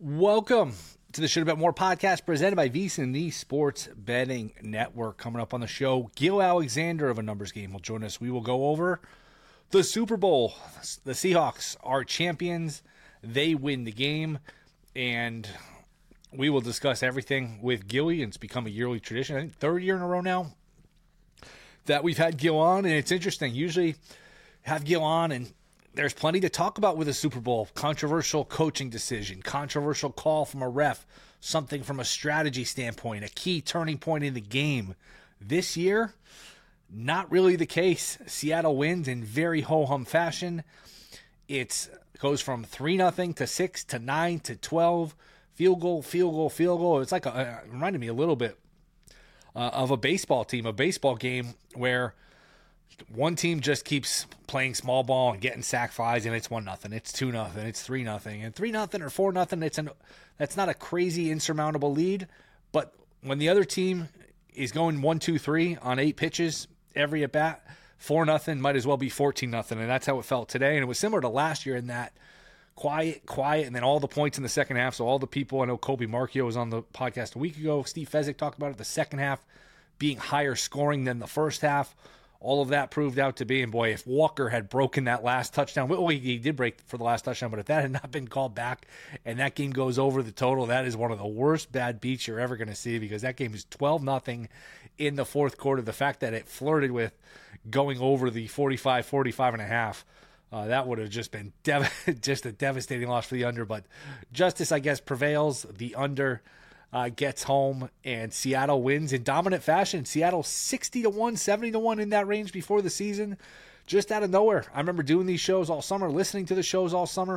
Welcome to the Should Have Bet More podcast presented by VSiN, the Sports Betting Network. Coming up on the show, Gil Alexander of A Numbers Game will join us. We will go over the Super Bowl. The Seahawks are champions. They win the game, and we will discuss everything with Gilly, and it's become a yearly tradition. I think third year in a row now that we've had Gil on, and it's interesting. Usually have Gil on, and there's plenty to talk about with a Super Bowl. Controversial coaching decision, controversial call from a ref, something from a strategy standpoint, a key turning point in the game. This year, not really the case. Seattle wins in very ho-hum fashion. It goes from 3-0 to 6 to 9 to 12. Field goal. It's like it reminded me a little bit of a baseball team, a baseball game where one team just keeps playing small ball and getting sack flies, and it's 1-0, it's 2-0, it's 3-0, and 3-0 or 4-0. That's not a crazy insurmountable lead, but when the other team is going 1-2-3 on 8 pitches every at bat, 4-0 might as well be 14-0, and that's how it felt today. And it was similar to last year in that quiet, and then all the points in the second half. So all the people, I know Colby Marchio was on the podcast a week ago. Steve Fezzik talked about it, the second half being higher scoring than the first half. All of that proved out to be, and boy, if Walker had broken that last touchdown, well, he did break for the last touchdown, but if that had not been called back and that game goes over the total, that is one of the worst bad beats you're ever going to see, because that game is 12-0 in the fourth quarter. The fact that it flirted with going over the 45 and a half, that would have just been just a devastating loss for the under, but justice, I guess, prevails. The under gets home, and Seattle wins in dominant fashion. Seattle 60-1, 70-1 in that range before the season, just out of nowhere. I remember doing these shows all summer, listening to the shows all summer.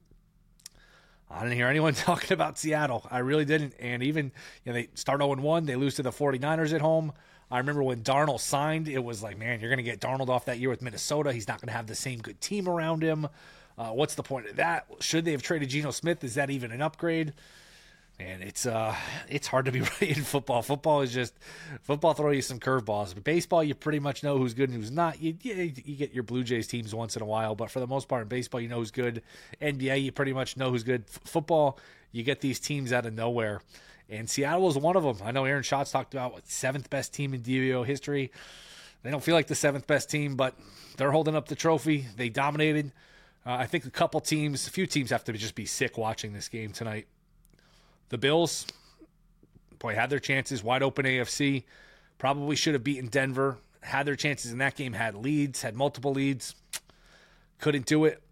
I didn't hear anyone talking about Seattle. I really didn't. And even, they start 0-1, they lose to the 49ers at home. I remember when Darnold signed, it was like, man, you're going to get Darnold off that year with Minnesota. He's not going to have the same good team around him. What's the point of that? Should they have traded Geno Smith? Is that even an upgrade? And it's hard to be right in football. Football throw you some curveballs. But baseball, you pretty much know who's good and who's not. You get your Blue Jays teams once in a while, but for the most part in baseball, you know who's good. NBA, you pretty much know who's good. Football, you get these teams out of nowhere. And Seattle is one of them. I know Aaron Schatz talked about seventh best team in DVO history. They don't feel like the seventh best team, but they're holding up the trophy. They dominated. I think a few teams have to just be sick watching this game tonight. The Bills, boy, had their chances, wide open AFC, probably should have beaten Denver, had their chances in that game, had multiple leads, couldn't do it.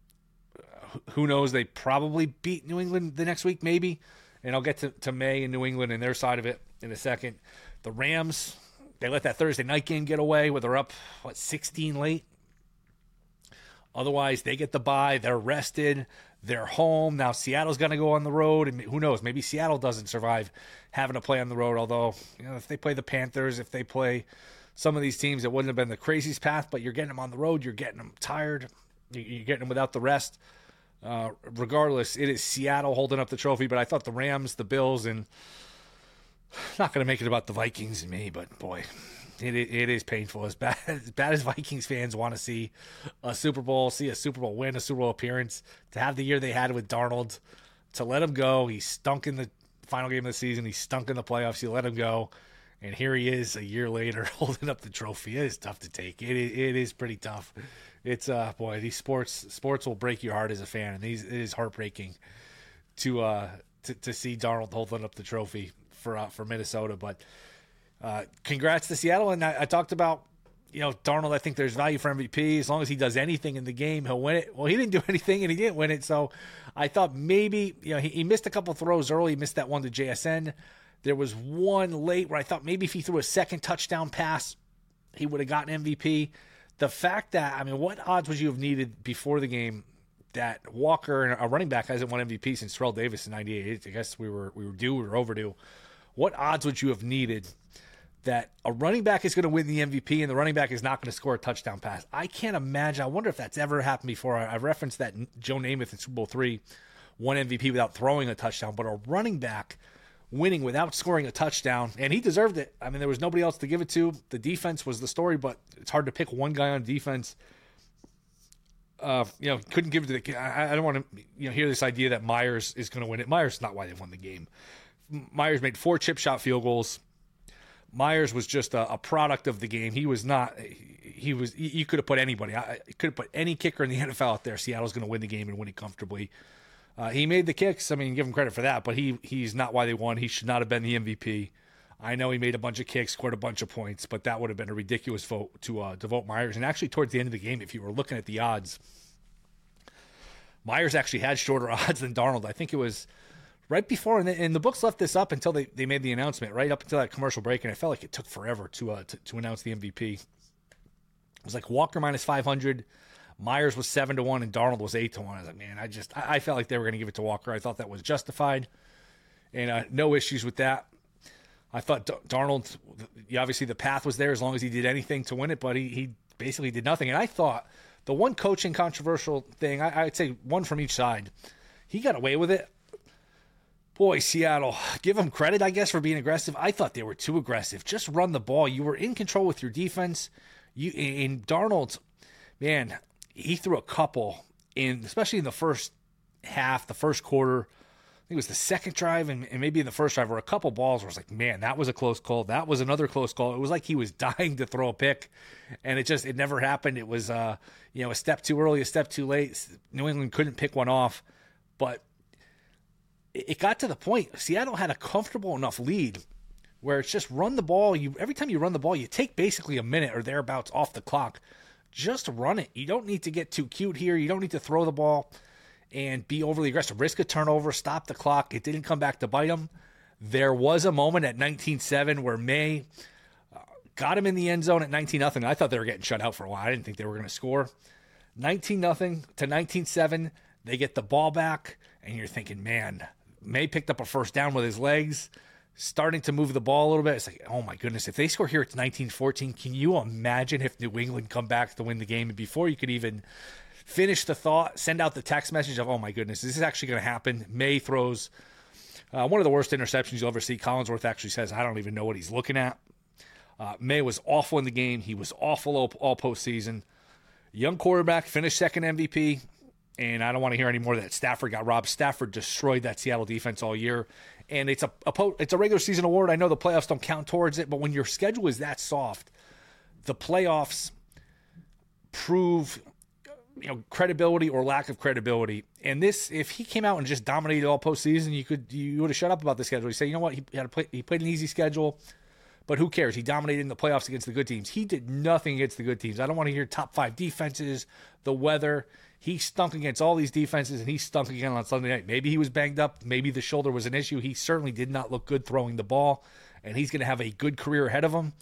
Who knows, they probably beat New England the next week, maybe, and I'll get to May and New England and their side of it in a second. The Rams, they let that Thursday night game get away where they're up, 16 late. Otherwise, they get the bye. They're rested. They're home. Now, Seattle's going to go on the road, and who knows? Maybe Seattle doesn't survive having to play on the road, although if they play the Panthers, if they play some of these teams, it wouldn't have been the craziest path, but you're getting them on the road. You're getting them tired. You're getting them without the rest. Regardless, it is Seattle holding up the trophy, but I thought the Rams, the Bills, and not going to make it about the Vikings and me, but boy, it is painful. As bad as Vikings fans want to see a Super Bowl win, a Super Bowl appearance, to have the year they had with Darnold, to let him go. He stunk in the final game of the season. He stunk in the playoffs. You let him go, and here he is a year later holding up the trophy. It is tough to take. It is pretty tough. It's boy, these sports will break your heart as a fan, and it is heartbreaking to see Darnold holding up the trophy for Minnesota, but. Congrats to Seattle, and I talked about, Darnold. I think there's value for MVP. As long as he does anything in the game, he'll win it. Well, he didn't do anything, and he didn't win it, so I thought maybe, he missed a couple throws early. He missed that one to JSN. There was one late where I thought maybe if he threw a second touchdown pass, he would have gotten MVP. The fact that, what odds would you have needed before the game that Walker, a running back, hasn't won MVP since Terrell Davis in '98? I guess we were overdue. What odds would you have needed that a running back is going to win the MVP and the running back is not going to score a touchdown pass? I can't imagine. I wonder if that's ever happened before. I referenced that Joe Namath in Super Bowl III won MVP without throwing a touchdown, but a running back winning without scoring a touchdown, and he deserved it. There was nobody else to give it to. The defense was the story, but it's hard to pick one guy on defense couldn't give it to the. I don't want to hear this idea that Myers is going to win it. Myers is not why they won the game. Myers made 4 chip shot field goals. Myers was just a product of the game. He was not. He was. You could have put anybody. You could have put any kicker in the NFL out there. Seattle's going to win the game and win it comfortably. He made the kicks. I mean, give him credit for that. But he's not why they won. He should not have been the MVP. I know he made a bunch of kicks, scored a bunch of points, but that would have been a ridiculous vote to vote Myers. And actually, towards the end of the game, if you were looking at the odds, Myers actually had shorter odds than Darnold. I think it was right before, and the books left this up until they made the announcement, right up until that commercial break, and I felt like it took forever to announce the MVP. It was like Walker minus 500, Myers was 7-1, and Darnold was 8-1. I was like, man, I felt like they were going to give it to Walker. I thought that was justified, and no issues with that. I thought Darnold, obviously the path was there as long as he did anything to win it, but he basically did nothing. And I thought the one coaching controversial thing, I'd say one from each side, he got away with it. Boy, Seattle, give them credit, I guess, for being aggressive. I thought they were too aggressive. Just run the ball. You were in control with your defense. In Darnold, man, he threw a couple, especially in the first half, the first quarter. I think it was the second drive and maybe in the first drive where a couple balls where I was like, man, that was a close call. That was another close call. It was like he was dying to throw a pick, and it never happened. It was, a step too early, a step too late. New England couldn't pick one off, but it got to the point. Seattle had a comfortable enough lead where it's just run the ball. Every time you run the ball, you take basically a minute or thereabouts off the clock. Just run it. You don't need to get too cute here. You don't need to throw the ball and be overly aggressive. Risk a turnover, stop the clock. It didn't come back to bite him. There was a moment at 19-7 where May got him in the end zone at 19-0. I thought they were getting shut out for a while. I didn't think they were going to score. 19-0 to 19-7. They get the ball back, and you're thinking, man, May picked up a first down with his legs, starting to move the ball a little bit. It's like, oh my goodness, if they score here, it's 19-14. Can you imagine if New England come back to win the game? And before you could even finish the thought, send out the text message of, oh my goodness, this is actually going to happen. May throws one of the worst interceptions you'll ever see. Collinsworth actually says, I don't even know what he's looking at. May was awful in the game. He was awful all postseason. Young quarterback, finished second MVP. And I don't want to hear any more that Stafford got robbed. Stafford destroyed that Seattle defense all year. And it's a regular season award. I know the playoffs don't count towards it, but when your schedule is that soft, the playoffs prove credibility or lack of credibility. And this, if he came out and just dominated all postseason, you would have shut up about the schedule. You say, you know what, he played an easy schedule, but who cares? He dominated in the playoffs against the good teams. He did nothing against the good teams. I don't want to hear top 5 defenses, the weather. He stunk against all these defenses, and he stunk again on Sunday night. Maybe he was banged up. Maybe the shoulder was an issue. He certainly did not look good throwing the ball, and he's going to have a good career ahead of him.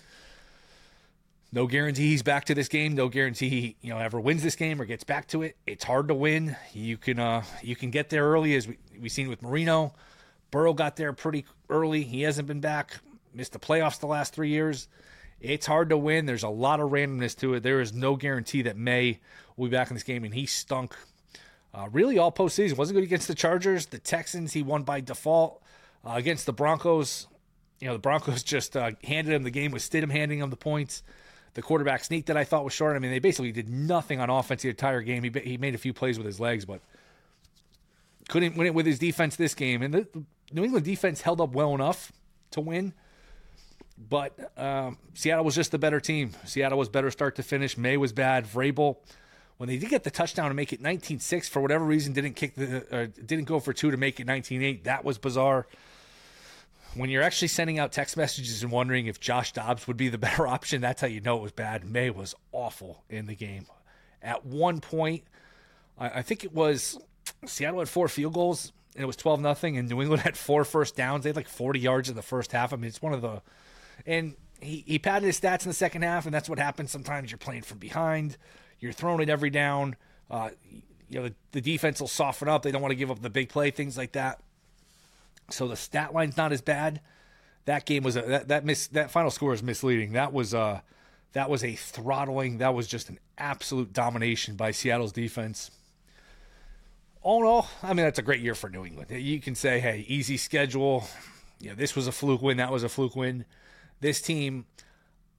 No guarantee he's back to this game. No guarantee he ever wins this game or gets back to it. It's hard to win. You can get there early, as we've seen with Marino. Burrow got there pretty early. He hasn't been back. Missed the playoffs the last 3 years. It's hard to win. There's a lot of randomness to it. There is no guarantee that May will be back in this game, and he stunk really all postseason. Wasn't good against the Chargers. The Texans, he won by default. Against the Broncos, the Broncos just handed him the game with Stidham handing him the points. The quarterback sneak that I thought was short. I mean, they basically did nothing on offense the entire game. He made a few plays with his legs, but couldn't win it with his defense this game. And the New England defense held up well enough to win. But Seattle was just the better team. Seattle was better start to finish. May was bad. Vrabel, when they did get the touchdown to make it 19-6, for whatever reason, didn't go for 2 to make it 19-8. That was bizarre. When you're actually sending out text messages and wondering if Josh Dobbs would be the better option, that's how you know it was bad. May was awful in the game. At one point, I think it was Seattle had 4 field goals, and it was 12-0, and New England had 4 first downs. They had like 40 yards in the first half. I mean, it's one of the... And he padded his stats in the second half, and that's what happens. Sometimes you're playing from behind. You're throwing it every down. The defense will soften up. They don't want to give up the big play, things like that. So the stat line's not as bad. That game was that final score is misleading. That was a throttling. That was just an absolute domination by Seattle's defense. All in all, I mean, that's a great year for New England. You can say, hey, easy schedule. This was a fluke win. That was a fluke win. This team,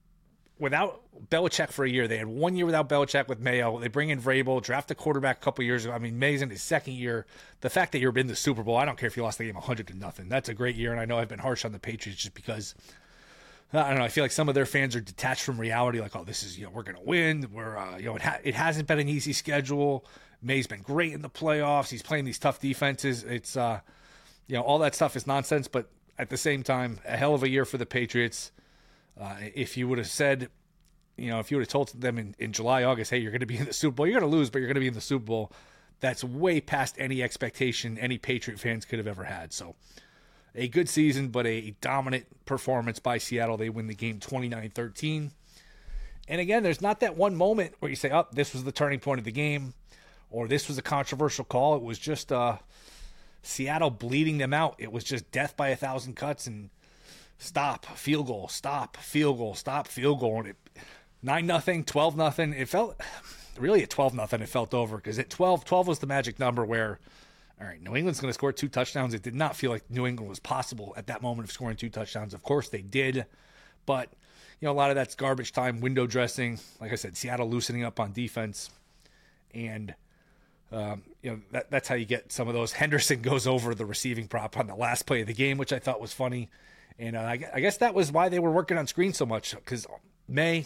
without Belichick for a year. They had 1 year without Belichick with Mayo. They bring in Vrabel, draft a quarterback a couple years ago. I mean, May's in his second year. The fact that you're in the Super Bowl, I don't care if you lost the game 100-0. That's a great year, and I know I've been harsh on the Patriots just because, I don't know, I feel like some of their fans are detached from reality, like, oh, this is, we're going to win. We're, it hasn't been an easy schedule. May's been great in the playoffs. He's playing these tough defenses. It's, all that stuff is nonsense, but at the same time, a hell of a year for the Patriots. If you would have said, if you would have told them in July, August, hey, you're going to be in the Super Bowl, you're going to lose, but you're going to be in the Super Bowl, that's way past any expectation any Patriot fans could have ever had. So a good season, but a dominant performance by Seattle. They win the game 29-13. And again, there's not that one moment where you say, oh, this was the turning point of the game, or this was a controversial call. It was just Seattle bleeding them out. It was just death by 1,000 cuts and stop, field goal, stop, field goal, stop, field goal. And 9-0, 12-0. It felt really at 12-0. It felt over because at 12 was the magic number where, all right, New England's going to score 2 touchdowns. It did not feel like New England was possible at that moment of scoring 2 touchdowns. Of course they did, but a lot of that's garbage time, window dressing. Like I said, Seattle loosening up on defense, and that's how you get some of those. Henderson goes over the receiving prop on the last play of the game, which I thought was funny. And I guess that was why they were working on screen so much, because May,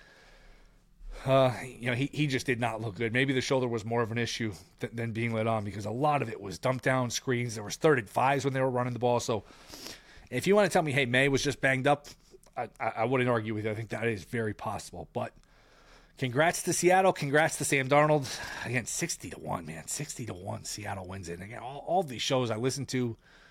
he just did not look good. Maybe the shoulder was more of an issue than being let on, because a lot of it was dumped down screens. There was 3rd and 5s when they were running the ball. So if you want to tell me, hey, May was just banged up, I wouldn't argue with you. I think that is very possible. But congrats to Seattle. Congrats to Sam Darnold. Again, 60-1, man. 60-1, Seattle wins it. And again, all these shows I listened to,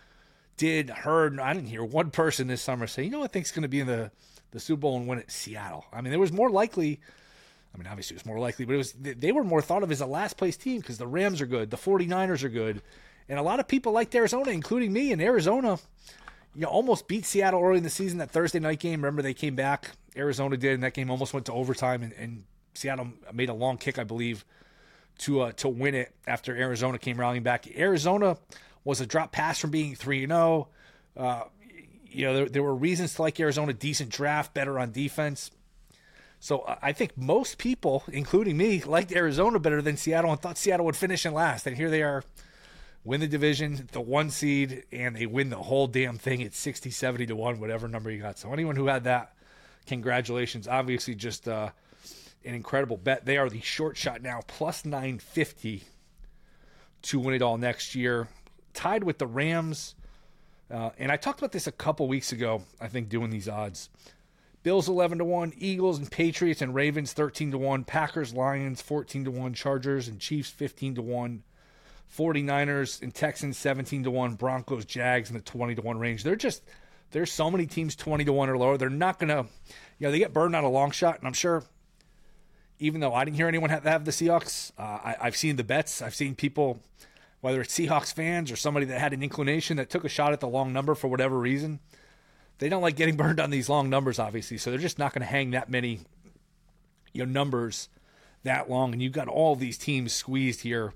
heard, I didn't hear one person this summer say, I think it's going to be in the Super Bowl and win it, Seattle. I mean, there was more likely, obviously it was more likely, but they were more thought of as a last place team because the Rams are good, the 49ers are good, and a lot of people liked Arizona, including me. And Arizona, almost beat Seattle early in the season, that Thursday night game. Remember, they came back, Arizona did, and that game almost went to overtime, and Seattle made a long kick, I believe, to win it after Arizona came rallying back. Arizona was a drop pass from being 3-0. There were reasons to like Arizona. Decent draft, better on defense. So I think most people, including me, liked Arizona better than Seattle and thought Seattle would finish in last. And here they are, win the division, the 1 seed, and they win the whole damn thing at 60-70-1, whatever number you got. So anyone who had that, congratulations. Obviously just an incredible bet. They are the short shot now, plus 950 to win it all next year. Tied with the Rams. And I talked about this a couple weeks ago, I think, doing these odds. Bills 11-1, Eagles and Patriots and Ravens 13-1, Packers, Lions 14-1, Chargers and Chiefs 15-1, 49ers and Texans 17-1, Broncos, Jags in the 20-1 range. There's so many teams 20-1 or lower. They're not going to, they get burned on a long shot, and I'm sure, even though I didn't hear anyone have the Seahawks, I've seen the bets. I've seen people, whether it's Seahawks fans or somebody that had an inclination that took a shot at the long number for whatever reason. They don't like getting burned on these long numbers, obviously, so they're just not going to hang that many numbers that long. And you've got all these teams squeezed here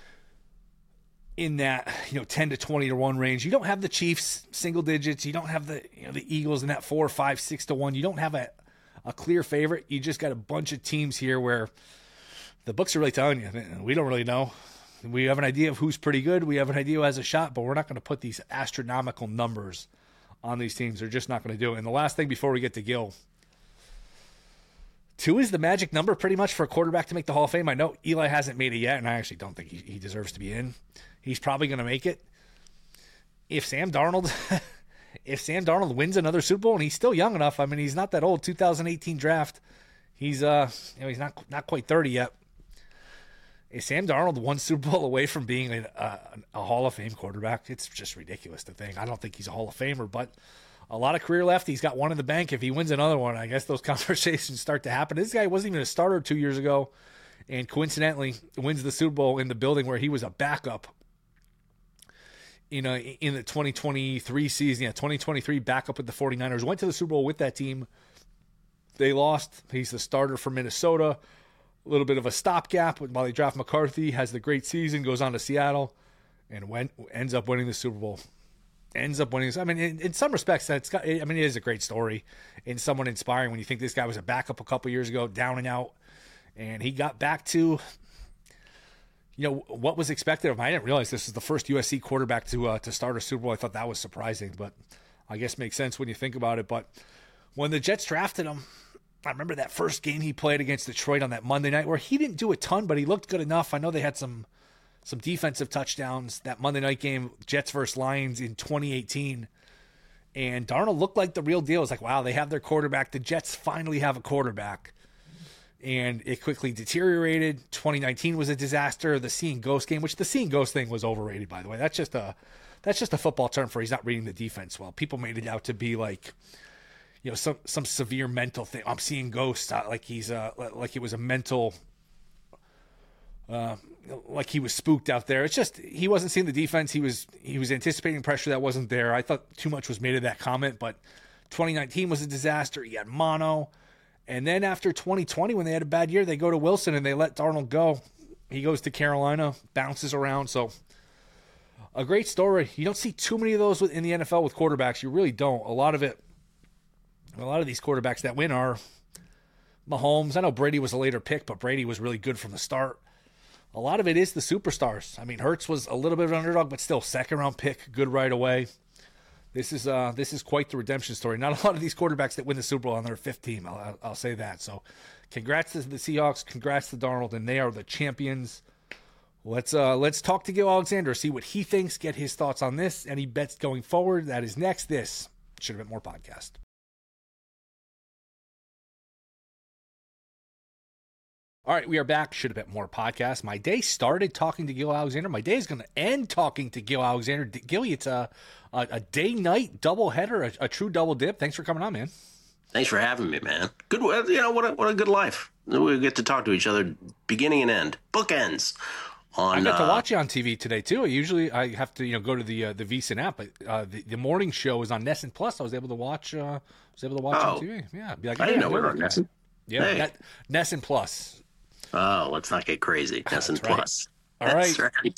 in that 10-20-1 range. You don't have the Chiefs single digits. You don't have the Eagles in that 4, 5, 6-1. You don't have a clear favorite. You just got a bunch of teams here where the books are really telling you, we don't really know. We have an idea of who's pretty good. We have an idea who has a shot, but we're not going to put these astronomical numbers on these teams. They're just not going to do it. And the last thing before we get to Gil, 2 is the magic number pretty much for a quarterback to make the Hall of Fame. I know Eli hasn't made it yet, and I actually don't think he deserves to be in. He's probably going to make it. If Sam Darnold wins another Super Bowl, and he's still young enough, he's not that old, 2018 draft, he's he's not quite 30 yet. Is Sam Darnold 1 Super Bowl away from being a Hall of Fame quarterback? It's just ridiculous to think. I don't think he's a Hall of Famer, but a lot of career left. He's got 1 in the bank. If he wins another one, I guess those conversations start to happen. This guy wasn't even a starter 2 years ago, and coincidentally wins the Super Bowl in the building where he was a backup. In the 2023 season, 2023 backup with the 49ers. Went to the Super Bowl with that team. They lost. He's the starter for Minnesota. A little bit of a stopgap while they draft McCarthy, has the great season, goes on to Seattle, and ends up winning the Super Bowl. ends up winning. I mean, in some respects, it is a great story and someone inspiring when you think this guy was a backup a couple years ago, down and out, and he got back to, what was expected of him. I didn't realize this was the first USC quarterback to start a Super Bowl. I thought that was surprising, but I guess makes sense when you think about it. But when the Jets drafted him, I remember that first game he played against Detroit on that Monday night where he didn't do a ton, but he looked good enough. I know they had some defensive touchdowns that Monday night game, Jets versus Lions in 2018. And Darnold looked like the real deal. It's like, wow, they have their quarterback. The Jets finally have a quarterback. And it quickly deteriorated. 2019 was a disaster. The seeing ghost game, which the seeing ghost thing was overrated, by the way. That's just a football term for he's not reading the defense well. People made it out to be like, some severe mental thing. I'm seeing ghosts, like he's like it was a mental, like he was spooked out there. It's just he wasn't seeing the defense. He was anticipating pressure that wasn't there. I thought too much was made of that comment, but 2019 was a disaster. He had mono. And then after 2020, when they had a bad year, they go to Wilson and they let Darnold go. He goes to Carolina, bounces around. So a great story. You don't see too many of those in the NFL with quarterbacks. You really don't. A lot of these quarterbacks that win are Mahomes. I know Brady was a later pick, but Brady was really good from the start. A lot of it is the superstars. I mean, Hurts was a little bit of an underdog, but still second-round pick, good right away. This is quite the redemption story. Not a lot of these quarterbacks that win the Super Bowl on their fifth team. I'll say that. So, congrats to the Seahawks. Congrats to Darnold, and they are the champions. Let's talk to Gil Alexander, see what he thinks, get his thoughts on this, any bets going forward. That is next. This Should Have Been More podcast. All right, we are back. Should Have Been More podcast. My day started talking to Gil Alexander. My day is going to end talking to Gil Alexander. Gilly, it's a day-night doubleheader, a true double dip. Thanks for coming on, man. Thanks for having me, man. Good, what a good life. We get to talk to each other, beginning and end, bookends. I got to watch you on TV today too. Usually I have to go to the VSiN app, but the morning show is on NESN Plus. I was able to watch. On TV. Yeah, be like, I didn't know we were on NESN. Yeah, hey. NESN Plus. Oh, let's not get crazy. NESN Plus. All right.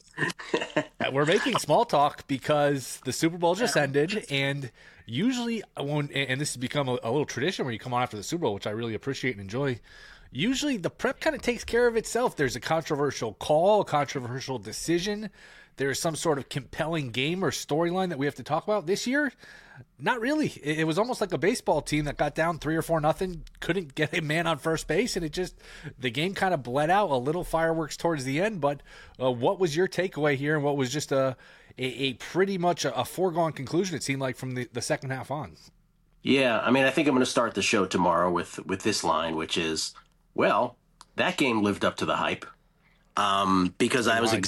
We're making small talk because the Super Bowl just ended, and usually, and this has become a little tradition where you come on after the Super Bowl, which I really appreciate and enjoy. Usually, the prep kind of takes care of itself. There's a controversial call, a controversial decision. There's some sort of compelling game or storyline that we have to talk about. This year, not really. It was almost like a baseball team that got down 3 or 4-0, couldn't get a man on first base, and the game kind of bled out. A little fireworks towards the end, but what was your takeaway here, and what was just a pretty much a foregone conclusion, it seemed like, from the second half on? Yeah, I mean, I think I'm going to start the show tomorrow with this line, which is, well, that game lived up to the hype. Because that was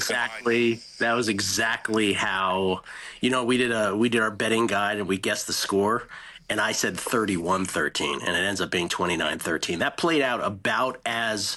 exactly how, we did our betting guide and we guessed the score, and I said 31-13, and it ends up being 29-13. That played out about as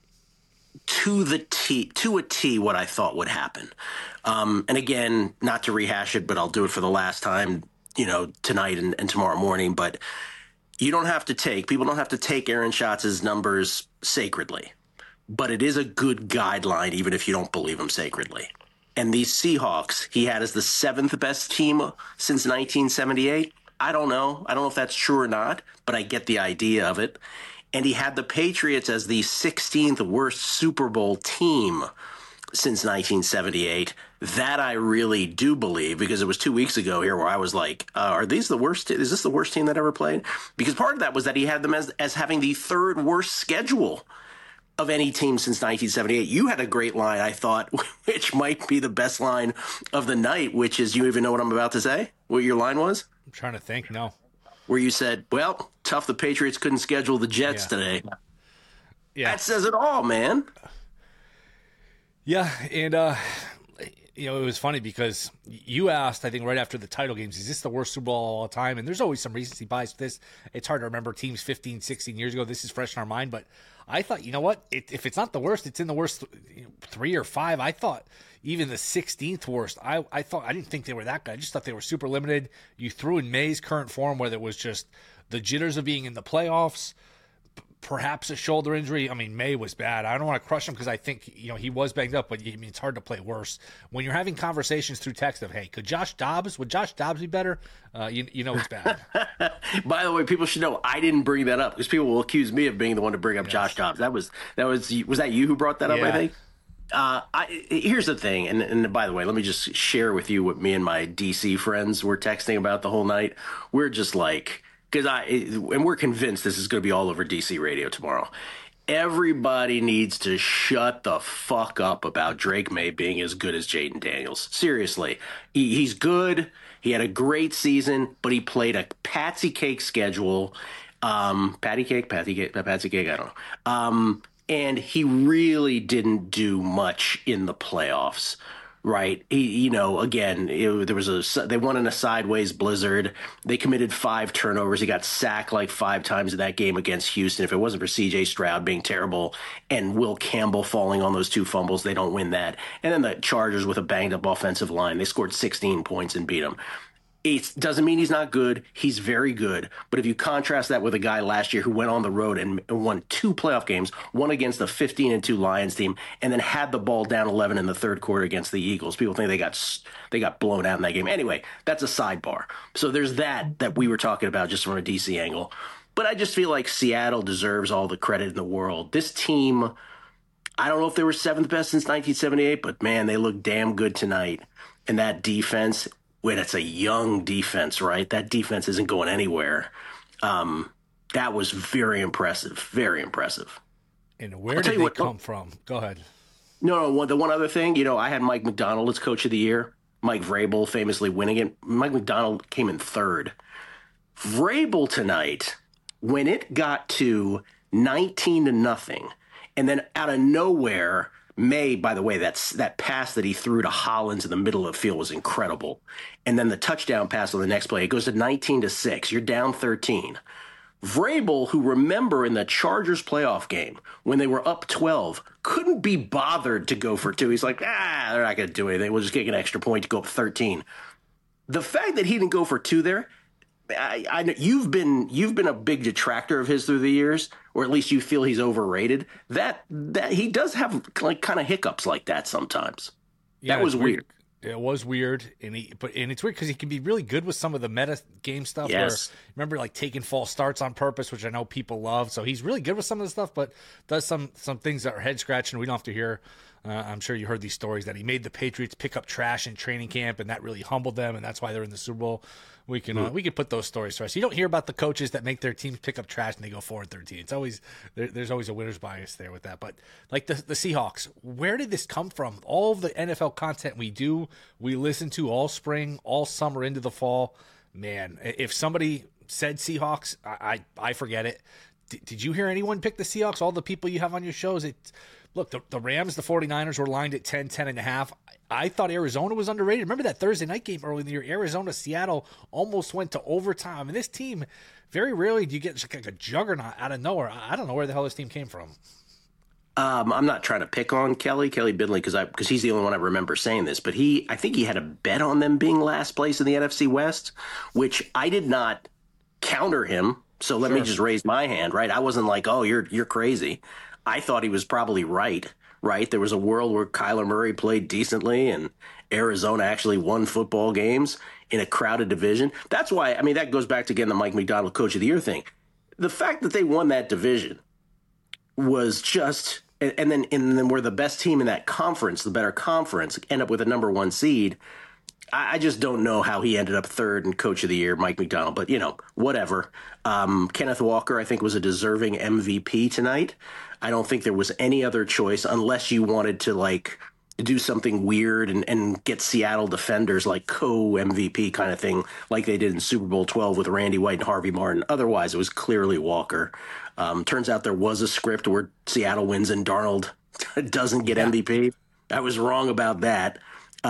to a T what I thought would happen. And again, not to rehash it, but I'll do it for the last time, tonight and tomorrow morning. But people don't have to take Aaron Schatz's numbers sacredly. But it is a good guideline, even if you don't believe him sacredly. And these Seahawks, he had as the 7th best team since 1978. I don't know. I don't know if that's true or not, but I get the idea of it. And he had the Patriots as the 16th worst Super Bowl team since 1978. That I really do believe, because it was 2 weeks ago here where I was like, are these the worst? Is this the worst team that ever played? Because part of that was that he had them as having the 3rd worst schedule of any team since 1978. You had a great line, I thought, which might be the best line of the night, which is, you even know what I'm about to say? What your line was? I'm trying to think, no. Where you said, well, tough the Patriots couldn't schedule the Jets today. Yeah. That says it all, man. Yeah, and it was funny because you asked, I think, right after the title games, is this the worst Super Bowl of all time? And there's always some recency bias with this. It's hard to remember teams 15, 16 years ago. This is fresh in our mind, but I thought, you know what? If it's not the worst, it's in the worst 3 or 5. I thought even the 16th worst. I didn't think they were that good. I just thought they were super limited. You threw in May's current form, whether it was just the jitters of being in the playoffs, perhaps a shoulder injury. I mean, May was bad. I don't want to crush him because I think he was banged up, but I mean, it's hard to play worse when you're having conversations through text of, hey, would Josh Dobbs be better? It's bad. By the way, people should know I didn't bring that up because people will accuse me of being the one to bring up Josh Dobbs. Was that you who brought that up? I think. Here's the thing, and by the way, let me just share with you what me and my DC friends were texting about the whole night. We're just like, and we're convinced this is going to be all over DC radio tomorrow. Everybody needs to shut the fuck up about Drake May being as good as Jaden Daniels. Seriously, he's good. He had a great season, but he played a patsy cake schedule. Patsy cake, I don't know. And he really didn't do much in the playoffs, right? They won in a sideways blizzard. They committed 5 turnovers. He got sacked like 5 times in that game against Houston. If it wasn't for C.J. Stroud being terrible and Will Campbell falling on those 2 fumbles, they don't win that. And then the Chargers with a banged-up offensive line, they scored 16 points and beat them. It doesn't mean he's not good. He's very good. But if you contrast that with a guy last year who went on the road and won 2 playoff games, one against the 15-2 Lions team, and then had the ball down 11 in the third quarter against the Eagles, people think they got blown out in that game. Anyway, that's a sidebar. So there's that we were talking about just from a DC angle. But I just feel like Seattle deserves all the credit in the world. This team, I don't know if they were 7th best since 1978, but man, they look damn good tonight. And that defense, when it's a young defense, right? That defense isn't going anywhere. That was very impressive. Very impressive. And where did they come from? Go ahead. No, the one other thing, I had Mike Macdonald as coach of the year. Mike Vrabel famously winning it. Mike Macdonald came in 3rd. Vrabel tonight, when it got to 19-0, and then out of nowhere, May, by the way, that pass that he threw to Hollins in the middle of the field was incredible. And then the touchdown pass on the next play, it goes to 19-6. You're down 13. Vrabel, who remember in the Chargers playoff game when they were up 12, couldn't be bothered to go for 2. He's like, they're not going to do anything. We'll just kick an extra point to go up 13. The fact that he didn't go for 2 there, I know you've been a big detractor of his through the years, or at least you feel he's overrated. That he does have like kind of hiccups like that sometimes. Yeah, that was weird. It was weird, and it's weird because he can be really good with some of the meta game stuff. Yes. Where, remember, like taking false starts on purpose, which I know people love. So he's really good with some of the stuff, but does some things that are head scratching. We don't have to hear. I'm sure you heard these stories that he made the Patriots pick up trash in training camp, and that really humbled them, and that's why they're in the Super Bowl. We can put those stories to us. You don't hear about the coaches that make their teams pick up trash and they go 4-13. It's always there's always a winner's bias there with that. But like the Seahawks, where did this come from? All of the NFL content we listen to all spring, all summer into the fall. Man, if somebody said Seahawks, I forget it. Did you hear anyone pick the Seahawks? All the people you have on your shows, look, the Rams, the 49ers were lined at 10.5. I thought Arizona was underrated. Remember that Thursday night game early in the year? Arizona, Seattle almost went to overtime. I mean, this team, very rarely do you get like a juggernaut out of nowhere. I don't know where the hell this team came from. I'm not trying to pick on Kelly Bidley because he's the only one I remember saying this, but I think he had a bet on them being last place in the NFC West, which I did not counter him. So let me just raise my hand, right? I wasn't like, oh, you're crazy. I thought he was probably right? There was a world where Kyler Murray played decently and Arizona actually won football games in a crowded division. That's why, I mean, that goes back to, again, the Mike Macdonald Coach of the Year thing. The fact that they won that division was just, and then we're the best team in that conference, the better conference, end up with a number 1 seed. I just don't know how he ended up 3rd in Coach of the Year, Mike Macdonald, but, whatever. Kenneth Walker, I think, was a deserving MVP tonight. I don't think there was any other choice unless you wanted to, do something weird and get Seattle defenders like co-MVP kind of thing like they did in Super Bowl 12 with Randy White and Harvey Martin. Otherwise, it was clearly Walker. Turns out there was a script where Seattle wins and Darnold doesn't get MVP. I was wrong about that.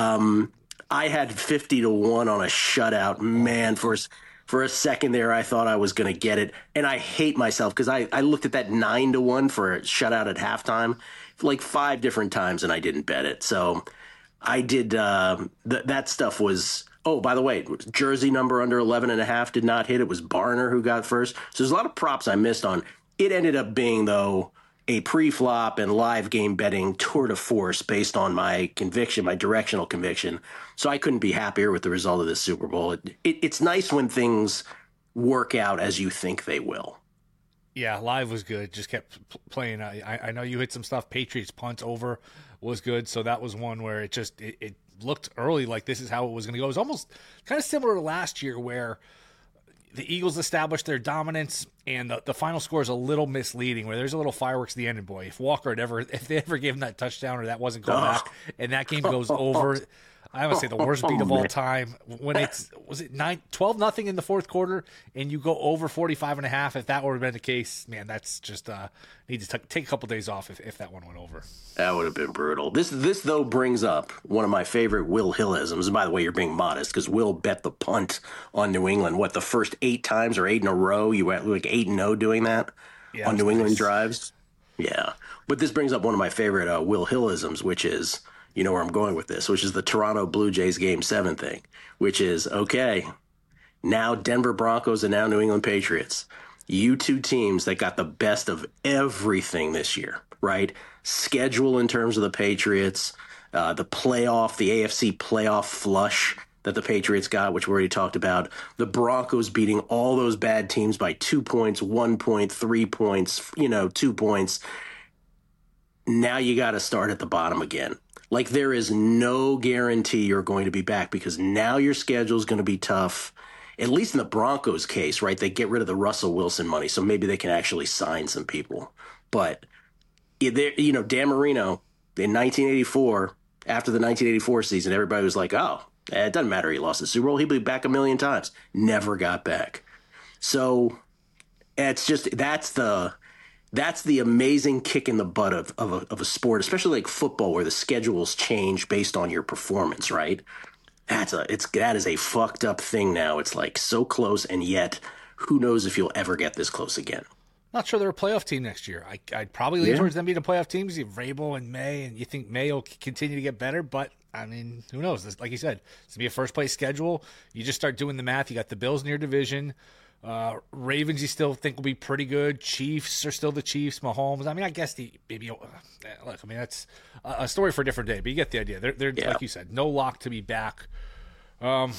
I had 50-1 on a shutout. Man, for a second there, I thought I was going to get it. And I hate myself because I looked at that 9-1 for a shutout at halftime like 5 different times, and I didn't bet it. So I did that stuff was – oh, by the way, jersey number under 11.5 did not hit. It was Barner who got first. So there's a lot of props I missed on. It ended up being, though, a pre-flop and live game betting tour de force based on my conviction, my directional conviction. So I couldn't be happier with the result of this Super Bowl. It's nice when things work out as you think they will. Yeah, live was good. Just kept playing. I know you hit some stuff. Patriots punt over was good. So that was one where it looked early like this is how it was going to go. It was almost kind of similar to last year where the Eagles established their dominance, and the final score is a little misleading, where there's a little fireworks at the end. And boy, if they ever gave him that touchdown or that wasn't going back, and that game goes over, I would say the worst beat of all time. When was it 12-0 in the fourth quarter, and you go over 45.5. If that would have been the case, man, that's just need to take a couple days off if that one went over. That would have been brutal. This though brings up one of my favorite Will Hillisms. And by the way, you're being modest because Will bet the punt on New England. What, the first 8 times or 8 in a row? You went like 8-0 doing that on New England drives. Yeah, but this brings up one of my favorite Will Hillisms, which is, you know where I'm going with this, which is the Toronto Blue Jays Game 7 thing, which is, okay, now Denver Broncos and now New England Patriots. You two teams that got the best of everything this year, right? Schedule in terms of the Patriots, the AFC playoff flush that the Patriots got, which we already talked about. The Broncos beating all those bad teams by 2 points, 1 point, 3 points, 2 points. Now you got to start at the bottom again. Like, there is no guarantee you're going to be back because now your schedule is going to be tough. At least in the Broncos case, right? They get rid of the Russell Wilson money, so maybe they can actually sign some people. But, Dan Marino in 1984, after the 1984 season, everybody was like, oh, it doesn't matter. He lost the Super Bowl. He'll be back a million times. Never got back. So it's just that's the amazing kick in the butt of a sport, especially like football, where the schedules change based on your performance, right? That is a fucked up thing now. It's like so close, and yet who knows if you'll ever get this close again. Not sure they're a playoff team next year. I'd probably lean towards them being a playoff team because you have Vrabel and May, and you think May will continue to get better. But, I mean, who knows? Like you said, it's going to be a first-place schedule. You just start doing the math. You got the Bills in your division. Ravens you still think will be pretty good. Chiefs are still the Chiefs. Mahomes. I mean, I guess that's a story for a different day, but you get the idea. They're like you said, no lock to be back. And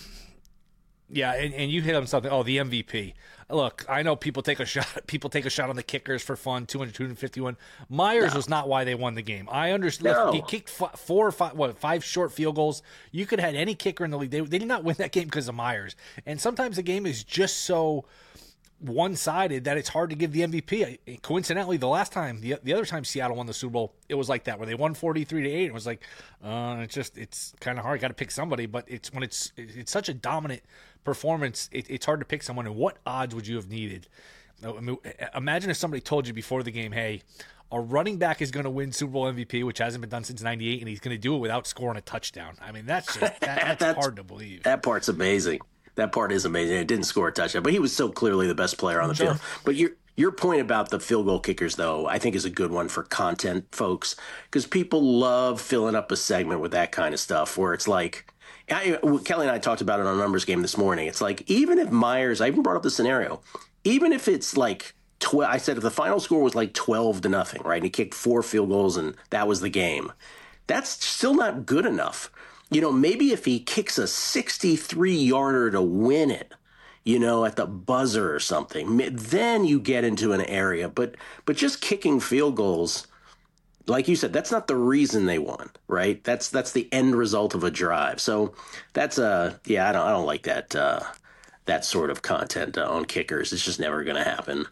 you hit on something. Oh, the MVP. Look, I know people take a shot on the kickers for fun. 251. Myers was not why they won the game. I understand. No. He kicked 5 short field goals. You could have had any kicker in the league. They did not win that game because of Myers. And sometimes the game is just so one-sided that it's hard to give the MVP. Coincidentally, the other time Seattle won the Super Bowl, it was like that, where they won 43-8. It was like, it's kind of hard. You got to pick somebody, but it's such a dominant performance. It's hard to pick someone. And what odds would you have needed? I mean, imagine if somebody told you before the game, hey, a running back is going to win Super Bowl MVP, which hasn't been done since '98, and he's going to do it without scoring a touchdown. I mean, that's hard to believe. That part's amazing. That part is amazing. It didn't score a touchdown, but he was so clearly the best player on the field. But your point about the field goal kickers, though, I think is a good one for content folks, because people love filling up a segment with that kind of stuff where it's like, Kelly and I talked about it on Numbers Game this morning. It's like, even if Myers, I even brought up the scenario, even if it's like, I said if the final score was like 12-0, right, and he kicked 4 field goals and that was the game, that's still not good enough. Maybe if he kicks a 63-yarder to win it, at the buzzer or something, then you get into an area. But just kicking field goals, like you said, that's not the reason they won, right? That's the end result of a drive. So that's I don't like that sort of content on kickers. It's just never going to happen.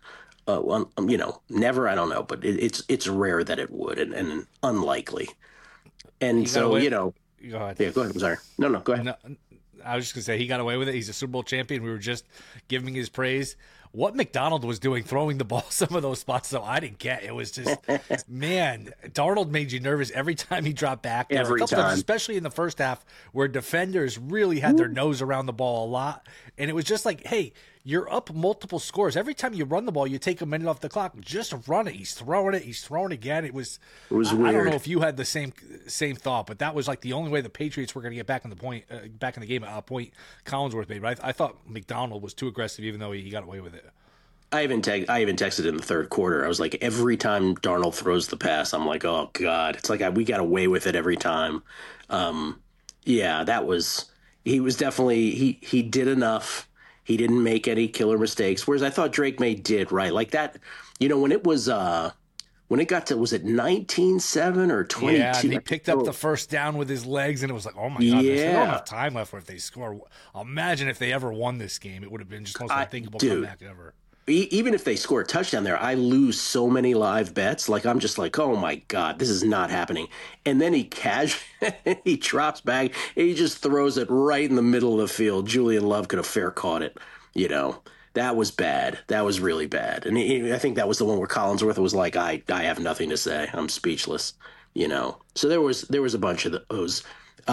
Never. I don't know, but it's rare that it would, and unlikely. And so Go ahead. Yeah, go ahead. I'm sorry. No, go ahead. No, I was just going to say, he got away with it. He's a Super Bowl champion. We were just giving his praise. What McDonald was doing throwing the ball some of those spots, though, I didn't get. It was just, man, Darnold made you nervous every time he dropped back. Every time. Especially in the first half, where defenders really had their nose around the ball a lot. And it was just like, hey, you're up multiple scores. Every time you run the ball, you take a minute off the clock. Just run it. He's throwing it. He's throwing again. It was weird. I don't know if you had the same thought, but that was like the only way the Patriots were going to get back in the game at a point Collinsworth made. But I thought McDonald was too aggressive, even though he got away with it. I even texted in the third quarter. I was like, every time Darnold throws the pass, I'm like, oh God, it's like we got away with it every time. Um, yeah, he was definitely he did enough. He didn't make any killer mistakes. Whereas I thought Drake May did right, like that. When it was when it got to, was it 19-7 or 22? Yeah, and he picked up the first down with his legs, and it was like, oh my God, there's not enough time left for if they score. Imagine if they ever won this game. It would have been just the most unthinkable comeback ever. Even if they score a touchdown there, I lose so many live bets. Like, I'm just like, oh my God, this is not happening. And then he drops back and he just throws it right in the middle of the field. Julian Love could have fair caught it. That was bad. That was really bad. And I think that was the one where Collinsworth was like, I have nothing to say. I'm speechless. So there was a bunch of those.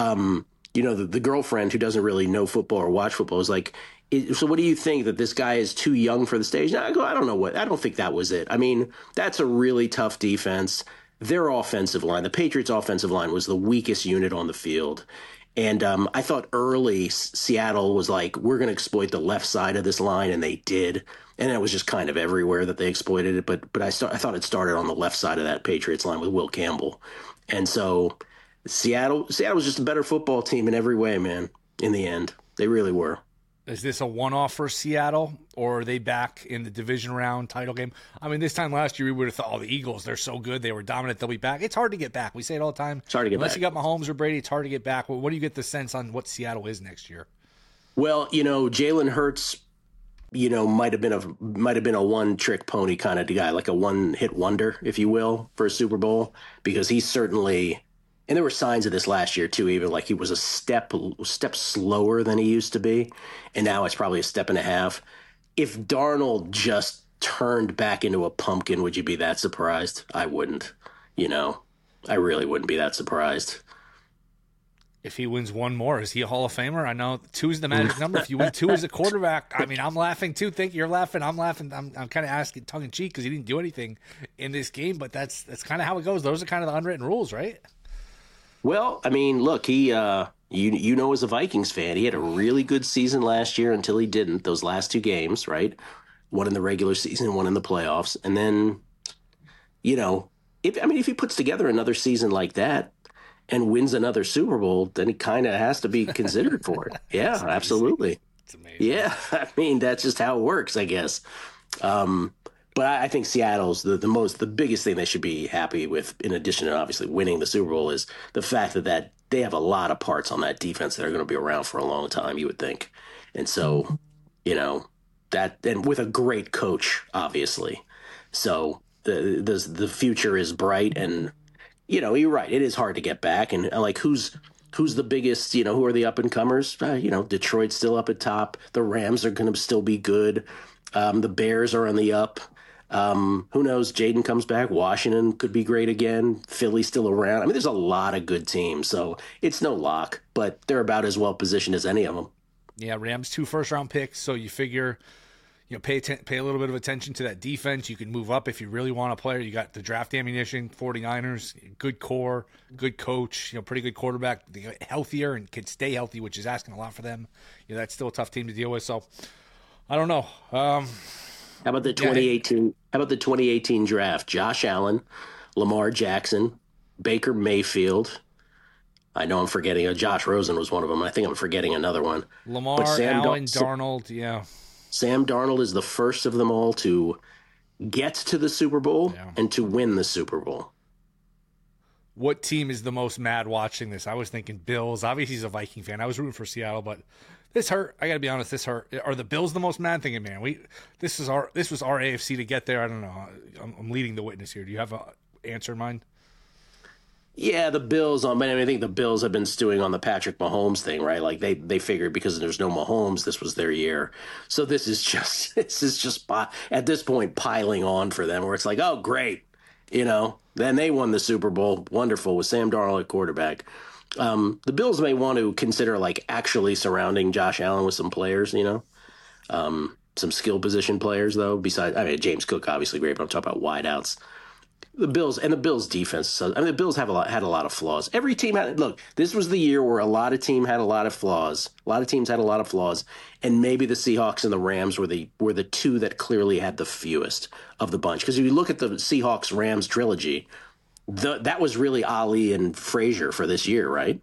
The girlfriend who doesn't really know football or watch football was like, so what do you think, that this guy is too young for the stage? I don't know I don't think that was it. I mean, that's a really tough defense. Their offensive line, the Patriots' offensive line, was the weakest unit on the field. And I thought early Seattle was like, we're going to exploit the left side of this line, and they did. And it was just kind of everywhere that they exploited it. But I thought it started on the left side of that Patriots line with Will Campbell. And so Seattle was just a better football team in every way, man, in the end. They really were. Is this a one-off for Seattle, or are they back in the division round title game? I mean, this time last year, we would have thought, the Eagles, they're so good. They were dominant. They'll be back. It's hard to get back. We say it all the time. It's hard to get Unless back. you got Mahomes or Brady, it's hard to get back. What do you get the sense on what Seattle is next year? Well, Jalen Hurts, might have been a one-trick pony kind of guy, like a one-hit wonder, if you will, for a Super Bowl, because he's certainly – and there were signs of this last year, too, even like he was a step slower than he used to be. And now it's probably a step and a half. If Darnold just turned back into a pumpkin, would you be that surprised? I wouldn't. I really wouldn't be that surprised. If he wins one more, is he a Hall of Famer? I know 2 is the magic number. If you win 2 as a quarterback, I mean, I'm laughing too. Think you're laughing. I'm laughing. I'm kind of asking tongue in cheek because he didn't do anything in this game, but that's kind of how it goes. Those are kind of the unwritten rules, right? Well, I mean, look, he, as a Vikings fan, he had a really good season last year until he didn't. Those last 2 games, right? One in the regular season, one in the playoffs. And then, if he puts together another season like that and wins another Super Bowl, then he kind of has to be considered for it. Yeah, absolutely. It's amazing. Yeah, I mean, that's just how it works, I guess. But I think Seattle's the biggest thing they should be happy with, in addition to obviously winning the Super Bowl, is the fact that they have a lot of parts on that defense that are going to be around for a long time, you would think. And so, that, and with a great coach, obviously. So the future is bright, and you're right, it is hard to get back. And like, who's the biggest, who are the up and comers? Detroit's still up at top. The Rams are going to still be good. The Bears are on the up. Who knows? Jaden comes back. Washington could be great again. Philly's still around. I mean, there's a lot of good teams, so it's no lock, but they're about as well positioned as any of them. Yeah, Rams 2 first-round picks, so you figure, pay a little bit of attention to that defense. You can move up if you really want a player. You got the draft ammunition, 49ers, good core, good coach, pretty good quarterback, healthier and can stay healthy, which is asking a lot for them. That's still a tough team to deal with, so I don't know. How about the 2018? How about the 2018 draft? Josh Allen, Lamar Jackson, Baker Mayfield. I know I'm forgetting. Josh Rosen was one of them. I think I'm forgetting another one. Lamar, Allen, Darnold. Yeah. Sam Darnold is the first of them all to get to the Super Bowl and to win the Super Bowl. What team is the most mad watching this? I was thinking Bills. Obviously, he's a Viking fan. I was rooting for Seattle, but this hurt. I got to be honest. This hurt. Are the Bills the most mad? Thinking, man, this was our AFC to get there. I don't know. I'm leading the witness here. Do you have an answer in mind? Yeah, the Bills. I think the Bills have been stewing on the Patrick Mahomes thing, right? Like they figured because there's no Mahomes, this was their year. So this is just at this point piling on for them, where it's like, oh great, Then they won the Super Bowl, wonderful, with Sam Darnold at quarterback. The Bills may want to consider like actually surrounding Josh Allen with some players, some skill position players though. Besides, James Cook obviously great, but I'm talking about wideouts. The Bills defense. I mean, the Bills had a lot of flaws. Every team had. Look, this was the year where a lot of team had a lot of flaws. A lot of teams had a lot of flaws, and maybe the Seahawks and the Rams were the two that clearly had the fewest of the bunch. Because if you look at the Seahawks Rams trilogy, that was really Ali and Frazier for this year, right?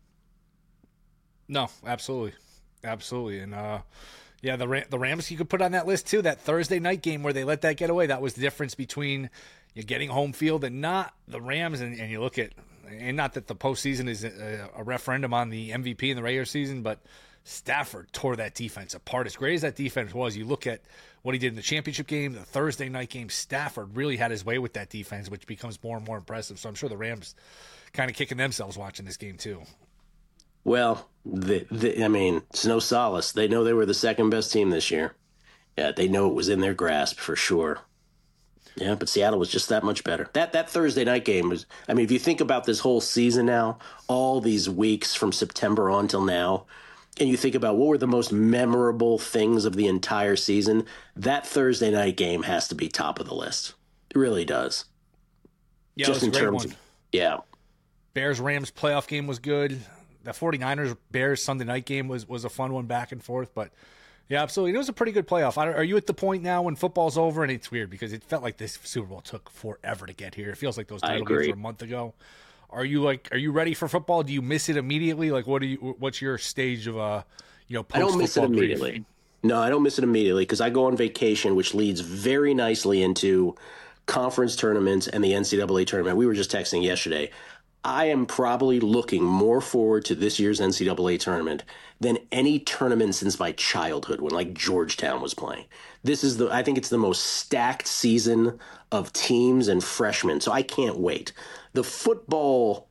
No, absolutely, and yeah, the Rams you could put on that list too. That Thursday night game where they let that get away, that was the difference between you getting home field and not. The Rams, and you look at, and not that the postseason is a referendum on the MVP in the regular season, but Stafford tore that defense apart. As great as that defense was, you look at what he did in the championship game, the Thursday night game, Stafford really had his way with that defense, which becomes more and more impressive. So I'm sure the Rams kind of kicking themselves watching this game too. Well, I mean, it's no solace. They know they were the second best team this year. Yeah, they know it was in their grasp for sure. Yeah, but Seattle was just that much better. That Thursday night game was, I mean, if you think about this whole season now, all these weeks from September on till now, and you think about what were the most memorable things of the entire season, that Thursday night game has to be top of the list. It really does. Yeah, just in terms of, yeah. Bears-Rams playoff game was good. The 49ers-Bears Sunday night game was a fun one back and forth, but yeah, absolutely. It was a pretty good playoff. Are you at the point now when football's over? And it's weird because it felt like this Super Bowl took forever to get here. It feels like those title games were a month ago. Are you ready for football? Do you miss it immediately? Like, what's your stage of post-football I don't miss it immediately. Grief? No, I don't miss it immediately because I go on vacation, which leads very nicely into conference tournaments and the NCAA tournament. We were just texting yesterday. I am probably looking more forward to this year's NCAA tournament than any tournament since my childhood when like Georgetown was playing. I think it's the most stacked season of teams and freshmen. So I can't wait. The football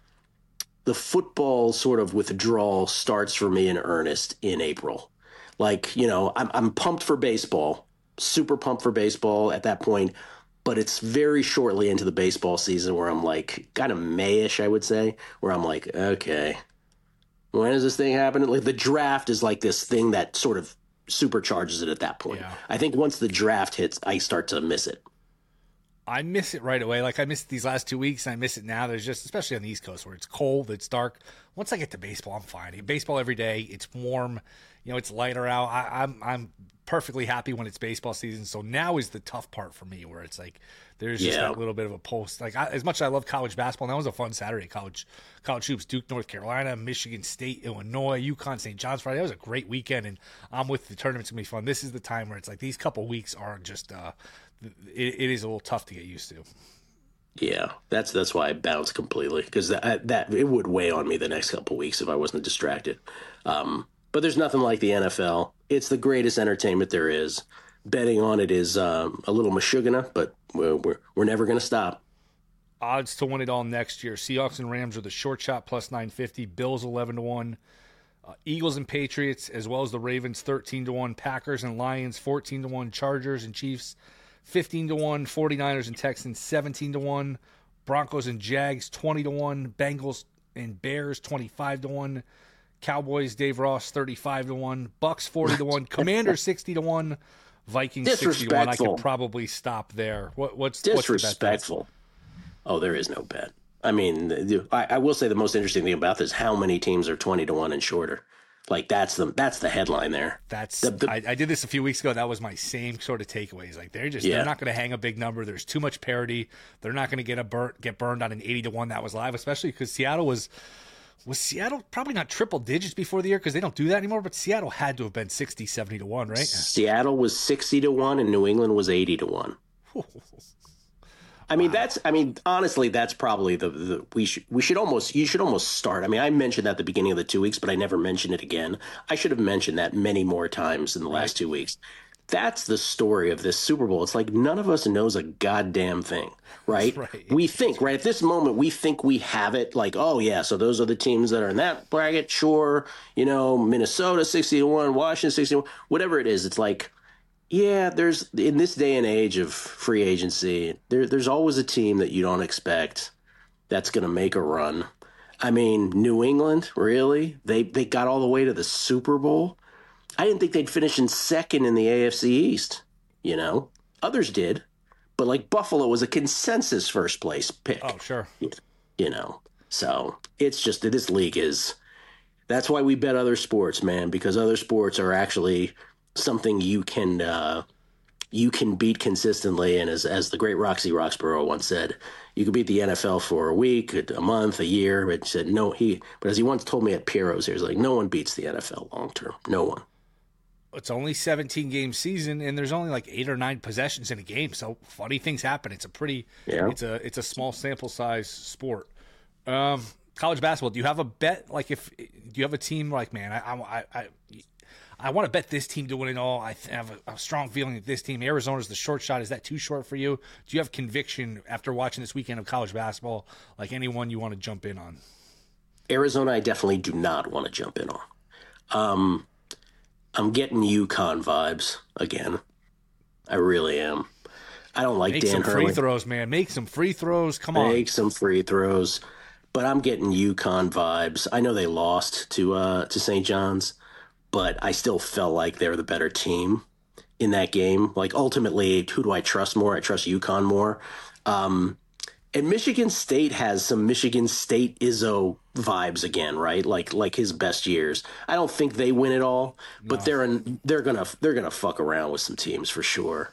sort of withdrawal starts for me in earnest in April. Like, I'm pumped for baseball, super pumped for baseball at that point. But it's very shortly into the baseball season where I'm like, kind of May-ish, I would say, where I'm like, okay, when does this thing happen? Like the draft is like this thing that sort of supercharges it at that point. Yeah. I think once the draft hits, I start to miss it. I miss it right away. Like I missed these last 2 weeks, and I miss it now. There's just, especially on the East Coast where it's cold, it's dark. Once I get to baseball, I'm fine. Baseball every day. It's warm. It's lighter out. I'm perfectly happy when it's baseball season. So now is the tough part for me, where it's like there's just that little bit of a post. Like as much as I love college basketball, that was a fun Saturday. College hoops: Duke, North Carolina, Michigan State, Illinois, UConn, St. John's Friday. That was a great weekend, and I'm with the tournament's gonna be fun. This is the time where it's like these couple weeks are just it is a little tough to get used to. Yeah, that's why I bounce completely because that it would weigh on me the next couple weeks if I wasn't distracted. But there's nothing like the NFL. It's the greatest entertainment there is. Betting on it is a little mashugana, but we're never going to stop. Odds to win it all next year. Seahawks and Rams are the short shot plus 950. Bills 11-1. Eagles and Patriots, as well as the Ravens 13-1. Packers and Lions 14-1. Chargers and Chiefs 15-1. 49ers and Texans 17-1. Broncos and Jags 20-1. Bengals and Bears 25-1. Cowboys, Dave Ross, 35-1. Bucks, 40-1. Commanders, 60-1. Vikings, 60-1. I could probably stop there. What's disrespectful? What's the bet? Oh, there is no bet. I mean, I will say the most interesting thing about this is how many teams are 20-1 and shorter. Like that's the headline there. I did this a few weeks ago. That was my same sort of takeaways. Like they're not going to hang a big number. There's too much parity. They're not going to get burned on an 80-1 that was live, especially because Seattle was Seattle probably not triple digits before the year because they don't do that anymore, but Seattle had to have been 60, 70-1, right? Seattle was 60-1 and New England was 80-1. Honestly, that's probably you should almost start. I mean, I mentioned that at the beginning of the 2 weeks, but I never mentioned it again. I should have mentioned that many more times in the last 2 weeks. That's the story of this Super Bowl. It's like none of us knows a goddamn thing, right? We think, right, at this moment, we think we have it. Like, oh, yeah, so those are the teams that are in that bracket. Sure, Minnesota 60-1, Washington 60-1, whatever it is. It's like, yeah, there's in this day and age of free agency, there's always a team that you don't expect that's going to make a run. I mean, New England, really? They got all the way to the Super Bowl? I didn't think they'd finish in second in the AFC East, Others did, but like Buffalo was a consensus first place pick. Oh, sure. You know, so it's just that this league is. That's why we bet other sports, man, because other sports are actually something you can beat consistently. And as the great Roxy Roxborough once said, you can beat the NFL for a week, a month, a year. But he said but as he once told me at Piero's, he was like, no one beats the NFL long term. No one. It's only 17 game season, and there's only like 8 or 9 possessions in a game. So funny things happen. It's a small sample size sport. College basketball. Do you have a bet? Like, do you have a team like, man, I want to bet this team to win it all. I have a strong feeling that this team, Arizona's the short shot. Is that too short for you? Do you have conviction after watching this weekend of college basketball, like anyone you want to jump in on? Arizona, I definitely do not want to jump in on. I'm getting UConn vibes again. I really am. I don't like Dan Hurley. Make some free throws, man. Make some free throws. Come on. Make some free throws. But I'm getting UConn vibes. I know they lost to St. John's, but I still felt like they're the better team in that game. Like, ultimately, who do I trust more? I trust UConn more. And Michigan State has some Michigan State Izzo vibes again, right? Like his best years. I don't think they win it all, but they're gonna fuck around with some teams for sure.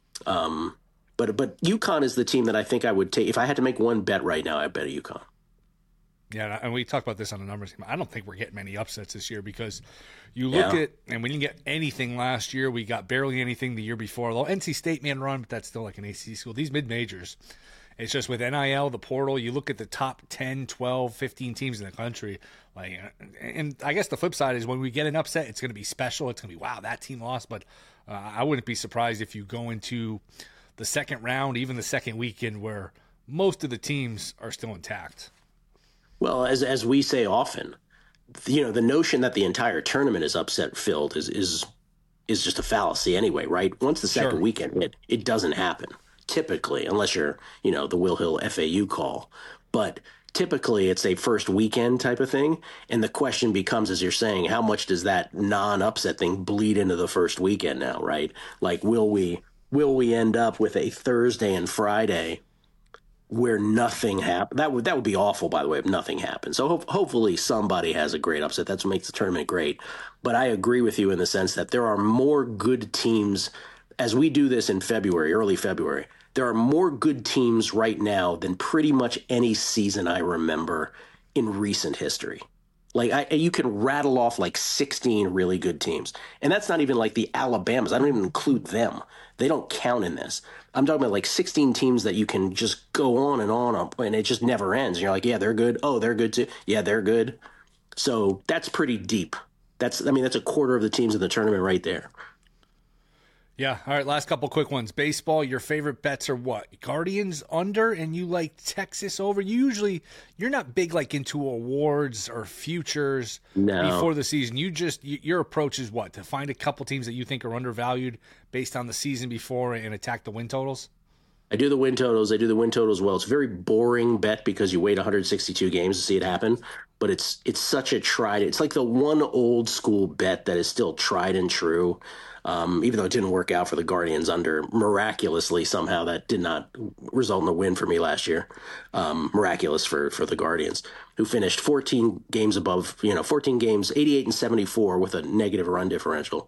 But UConn is the team that I think I would take if I had to make one bet right now. I bet UConn. Yeah, and we talked about this on the numbers game. I don't think we're getting many upsets this year because you look at, and we didn't get anything last year. We got barely anything the year before. Although NC State man run, but that's still like an ACC school. These mid-majors, it's just with NIL, the portal, you look at the top 10, 12, 15 teams in the country. Like, and I guess the flip side is when we get an upset, it's going to be special. It's going to be, wow, that team lost. But I wouldn't be surprised if you go into the second round, even the second weekend, where most of the teams are still intact. Well, as we say often, the notion that the entire tournament is upset filled is just a fallacy anyway, right? Once the second weekend, it doesn't happen typically, unless you're the Will Hill FAU call. But typically, it's a first weekend type of thing, and the question becomes, as you're saying, how much does that non-upset thing bleed into the first weekend now, right? Like, will we end up with a Thursday and Friday where nothing happened? That would be awful, by the way, if nothing happened. So hopefully somebody has a great upset. That's what makes the tournament great. But I agree with you in the sense that there are more good teams, as we do this in February, early February, there are more good teams right now than pretty much any season I remember in recent history. Like, you can rattle off like 16 really good teams. And that's not even like the Alabamas. I don't even include them. They don't count in this. I'm talking about like 16 teams that you can just go on, and it just never ends. And you're like, yeah, they're good. Oh, they're good too. Yeah, they're good. So that's pretty deep. That's a quarter of the teams in the tournament right there. Yeah. All right. Last couple quick ones. Baseball. Your favorite bets are what? Guardians under, and you like Texas over. You're not big like into awards or futures before the season. Your approach is what? To find a couple teams that you think are undervalued based on the season before and attack the win totals. I do the win totals. Well. It's a very boring bet because you wait 162 games to see it happen. But it's such a it's like the one old school bet that is still tried and true. Even though it didn't work out for the Guardians under, miraculously somehow that did not result in a win for me last year. Miraculous for the Guardians, who finished 14 games above, 14 games, 88 and 74 with a negative run differential.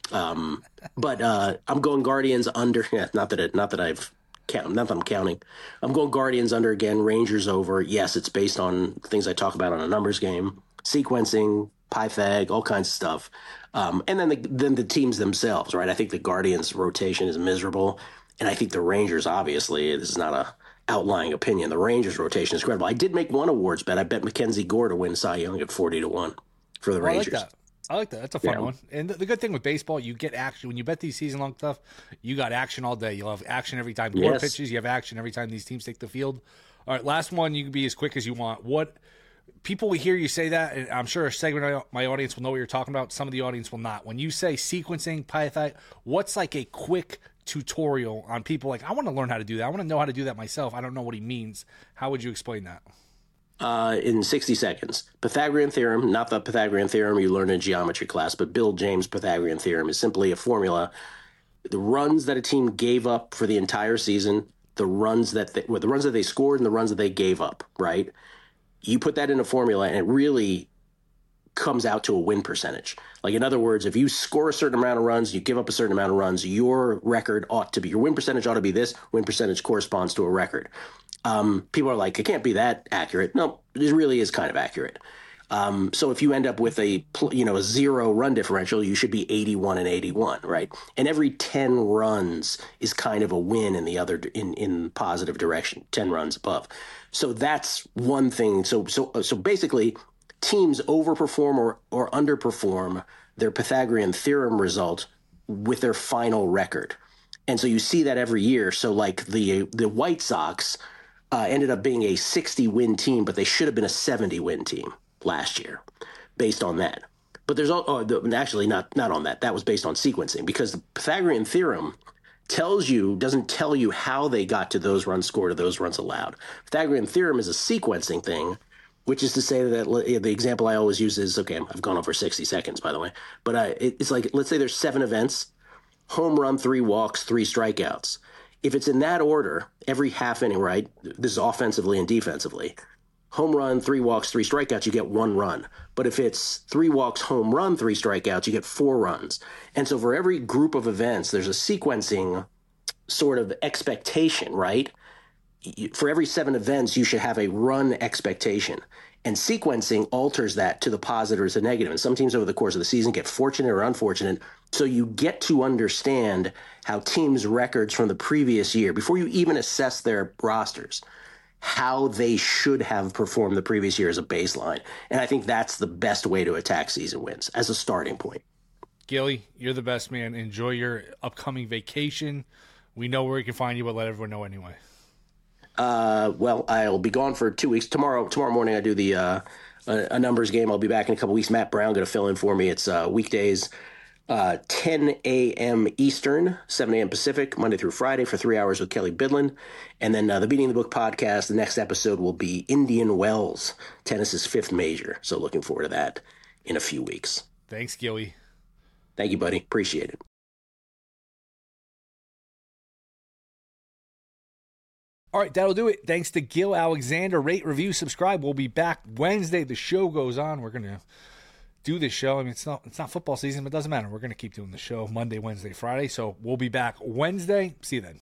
But I'm going Guardians under. Yeah, not that I'm counting. I'm going Guardians under again, Rangers over. Yes, it's based on things I talk about on a numbers game, sequencing, Pythag, all kinds of stuff. And then the teams themselves, right? I think the Guardians' rotation is miserable. And I think the Rangers, obviously, this is not a outlying opinion. The Rangers' rotation is incredible. I did make one awards bet. I bet Mackenzie Gore to win Cy Young at 40-1 for the Rangers. I like that. That's a fun one. And the good thing with baseball, you get action. When you bet these season-long stuff, you got action all day. You'll have action every time Gore pitches. You have action every time these teams take the field. All right, last one. You can be as quick as you want. What people will hear you say that, and I'm sure a segment of my audience will know what you're talking about. Some of the audience will not. When you say sequencing, Python, what's like a quick tutorial on people like, I want to learn how to do that. I want to know how to do that myself. I don't know what he means. How would you explain that? In 60 seconds. Pythagorean theorem, not the Pythagorean theorem you learn in geometry class, but Bill James' Pythagorean theorem is simply a formula the runs that a team gave up for the entire season, the runs that they scored and the runs that they gave up, right? You put that in a formula and it really comes out to a win percentage. Like, in other words, if you score a certain amount of runs, you give up a certain amount of runs, your win percentage ought to be this. Win percentage corresponds to a record. People are like, it can't be that accurate. No, it really is kind of accurate. So if you end up with a 0 run differential, you should be 81-81, right? And every 10 runs is kind of a win in positive direction, 10 runs above. So that's one thing. So basically, teams overperform or underperform their Pythagorean theorem result with their final record. And so you see that every year. So like the White Sox ended up being a 60-win team, but they should have been a 70-win team last year based on that. But there's actually not on that. That was based on sequencing, because the Pythagorean theorem doesn't tell you how they got to those runs scored or those runs allowed. Pythagorean theorem is a sequencing thing, which is to say that the example I always use is, okay, I've gone over 60 seconds, by the way, but it's like, let's say there's 7 events: home run, 3 walks, 3 strikeouts. If it's in that order, every half inning, right? This is offensively and defensively. Home run, 3 walks, 3 strikeouts, you get 1 run. But if it's 3 walks, home run, 3 strikeouts, you get 4 runs. And so for every group of events, there's a sequencing sort of expectation, right? For every 7 events, you should have a run expectation. And sequencing alters that to the positive or the negative. And some teams over the course of the season get fortunate or unfortunate. So you get to understand how teams' records from the previous year, before you even assess their rosters, how they should have performed the previous year as a baseline. And I think that's the best way to attack season wins, as a starting point. Gilly, you're the best, man. Enjoy your upcoming vacation. We know where we can find you, but let everyone know anyway. Well, I'll be gone for 2 weeks. Tomorrow morning I do the a numbers game. I'll be back in a couple weeks. Matt Brown going to fill in for me. It's weekdays, 10 a.m. Eastern, 7 a.m. Pacific, Monday through Friday for 3 hours with Kelly Bidlin. And then the Beating the Book podcast, the next episode will be Indian Wells, tennis's 5th major. So looking forward to that in a few weeks. Thanks, Gilly. Thank you, buddy. Appreciate it. All right, that'll do it. Thanks to Gil Alexander. Rate, review, subscribe. We'll be back Wednesday. The show goes on. We're going to do this show. I mean, it's not football season, but it doesn't matter. We're going to keep doing the show Monday, Wednesday, Friday. So we'll be back Wednesday. See you then.